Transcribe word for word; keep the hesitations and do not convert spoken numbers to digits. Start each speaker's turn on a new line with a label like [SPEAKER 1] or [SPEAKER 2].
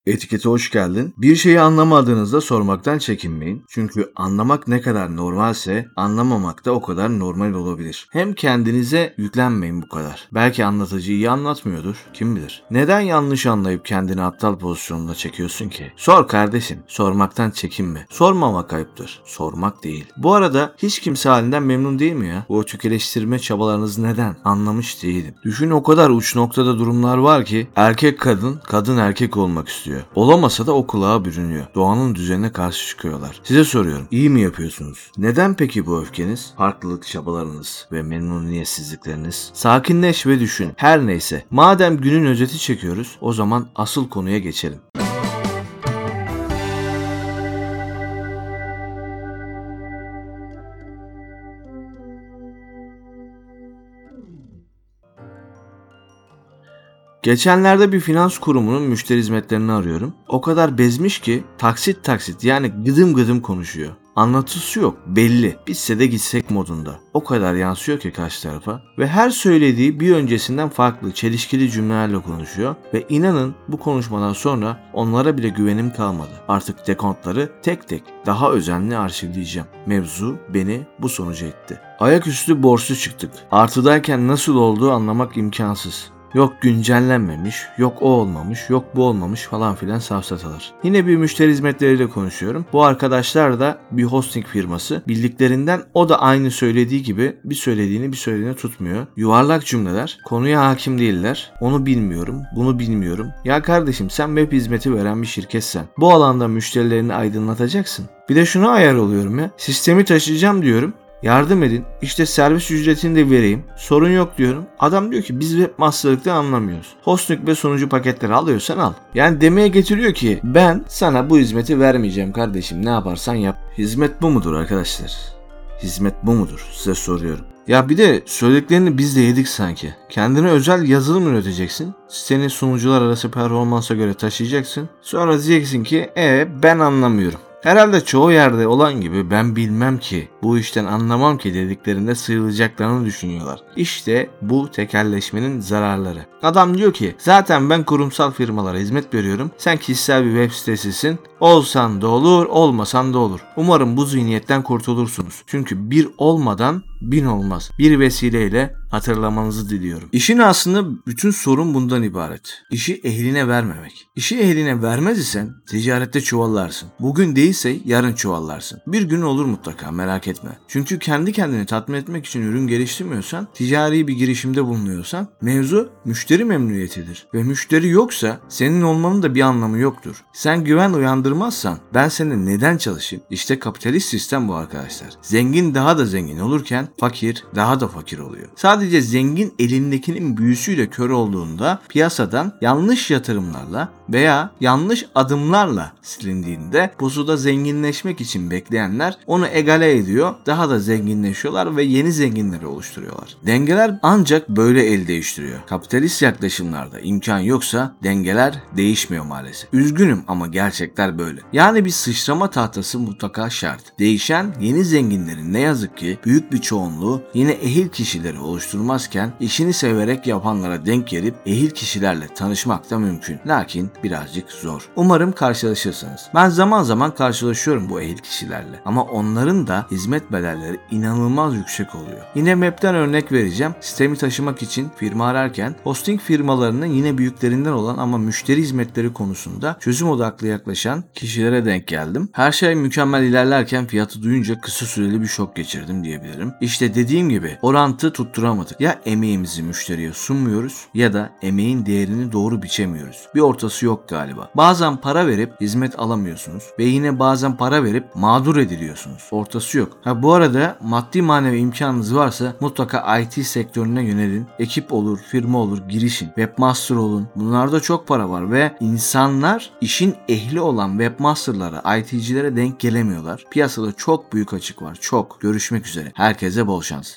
[SPEAKER 1] Etikete hoş geldin. Bir şeyi anlamadığınızda sormaktan çekinmeyin. Çünkü anlamak ne kadar normalse anlamamak da o kadar normal olabilir. Hem kendinize yüklenmeyin bu kadar. Belki anlatıcı iyi anlatmıyordur. Kim bilir. Neden yanlış anlayıp kendini aptal pozisyonuna çekiyorsun ki? Sor kardeşim. Sormaktan çekinme. Sormamak ayıptır. Sormak değil. Bu arada hiç kimse halinden memnun değil mi ya? Bu tükeleştirme çabalarınız neden? Anlamış değilim. Düşün, o kadar uç noktada durumlar var ki erkek kadın, kadın erkek olmak istiyor. Olamasa da o kulağa bürünüyor. Doğanın düzenine karşı çıkıyorlar. Size soruyorum. İyi mi yapıyorsunuz? Neden peki bu öfkeniz? Farklılık çabalarınız ve memnuniyetsizlikleriniz? Sakinleş ve düşün. Her neyse. Madem günün özeti çekiyoruz, o zaman asıl konuya geçelim. Geçenlerde bir finans kurumunun müşteri hizmetlerini arıyorum. O kadar bezmiş ki taksit taksit, yani gıdım gıdım konuşuyor. Anlatısı yok, belli. Bitse de gitsek modunda. O kadar yansıyor ki karşı tarafa. Ve her söylediği bir öncesinden farklı, çelişkili cümlelerle konuşuyor. Ve inanın bu konuşmadan sonra onlara bile güvenim kalmadı. Artık dekontları tek tek daha özenli arşivleyeceğim. Mevzu beni bu sonuca itti. Ayaküstü borçlu çıktık. Artıdayken nasıl olduğu anlamak imkansız. Yok güncellenmemiş, yok o olmamış, yok bu olmamış falan filan safsatalar. Yine bir müşteri hizmetleriyle konuşuyorum. Bu arkadaşlar da bir hosting firması. Bildiklerinden o da aynı söylediği gibi bir söylediğini bir söylediğini tutmuyor. Yuvarlak cümleler, konuya hakim değiller. Onu bilmiyorum, bunu bilmiyorum. Ya kardeşim, sen web hizmeti veren bir şirketsen bu alanda müşterilerini aydınlatacaksın. Bir de şuna ayar oluyorum ya. Sistemi taşıyacağım diyorum. Yardım edin. İşte servis ücretini de vereyim. Sorun yok diyorum. Adam diyor ki biz webmasterlıktan anlamıyoruz. Hosting ve sunucu paketleri alıyorsan al. Yani demeye getiriyor ki ben sana bu hizmeti vermeyeceğim kardeşim. Ne yaparsan yap. Hizmet bu mudur arkadaşlar? Hizmet bu mudur? Size soruyorum. Ya bir de söylediklerini biz de yedik sanki. Kendine özel yazılım üreteceksin. Seni sunucular arası performansa göre taşıyacaksın. Sonra diyeceksin ki e ben anlamıyorum. Herhalde çoğu yerde olan gibi ben bilmem ki, bu işten anlamam ki dediklerinde sıyrılacaklarını düşünüyorlar. İşte bu tekelleşmenin zararları. Adam diyor ki zaten ben kurumsal firmalara hizmet veriyorum. Sen kişisel bir web sitesisin. Olsan da olur, olmasan da olur. Umarım bu zihniyetten kurtulursunuz. Çünkü bir olmadan bin olmaz. Bir vesileyle hatırlamanızı diliyorum. İşin aslında bütün sorun bundan ibaret. İşi ehline vermemek. İşi ehline vermez isen ticarette çuvallarsın. Bugün değilse yarın çuvallarsın. Bir gün olur mutlaka, merak etme. Çünkü kendi kendini tatmin etmek için ürün geliştirmiyorsan, ticari bir girişimde bulunuyorsan mevzu müşteri memnuniyetidir. Ve müşteri yoksa senin olmanın da bir anlamı yoktur. Sen güven uyandırmazsan ben seninle neden çalışayım? İşte kapitalist sistem bu arkadaşlar. Zengin daha da zengin olurken fakir daha da fakir oluyor. Sadece zengin elindekinin büyüsüyle kör olduğunda, piyasadan yanlış yatırımlarla veya yanlış adımlarla silindiğinde pusuda zenginleşmek için bekleyenler onu egale ediyor, daha da zenginleşiyorlar ve yeni zenginleri oluşturuyorlar. Dengeler ancak böyle el değiştiriyor. Kapitalist yaklaşımlarda imkan yoksa dengeler değişmiyor maalesef. Üzgünüm ama gerçekler böyle. Yani bir sıçrama tahtası mutlaka şart. Değişen yeni zenginlerin ne yazık ki büyük bir çoğunluğu yine ehil kişileri oluşturmazken işini severek yapanlara denk gelip ehil kişilerle tanışmak da mümkün. Lakin birazcık zor. Umarım karşılaşırsınız. Ben zaman zaman karşılaşıyorum bu ehil kişilerle. Ama onların da hizmet bedelleri inanılmaz yüksek oluyor. Yine map'ten örnek vereceğim. Sistemi taşımak için firma ararken hosting firmalarının yine büyüklerinden olan ama müşteri hizmetleri konusunda çözüm odaklı yaklaşan kişilere denk geldim. Her şey mükemmel ilerlerken fiyatı duyunca kısa süreli bir şok geçirdim diyebilirim. İşte dediğim gibi orantı tutturamadık. Ya emeğimizi müşteriye sunmuyoruz ya da emeğin değerini doğru biçemiyoruz. Bir ortası yok galiba. Bazen para verip hizmet alamıyorsunuz ve yine bazen para verip mağdur ediliyorsunuz. Ortası yok. Ha bu arada maddi manevi imkanınız varsa mutlaka I T sektörüne yönelin. Ekip olur, firma olur, girişin. Webmaster olun. Bunlarda çok para var ve insanlar işin ehli olan webmasterlara, I T'cilere denk gelemiyorlar. Piyasada çok büyük açık var. Çok. Görüşmek üzere. Herkese bol şans.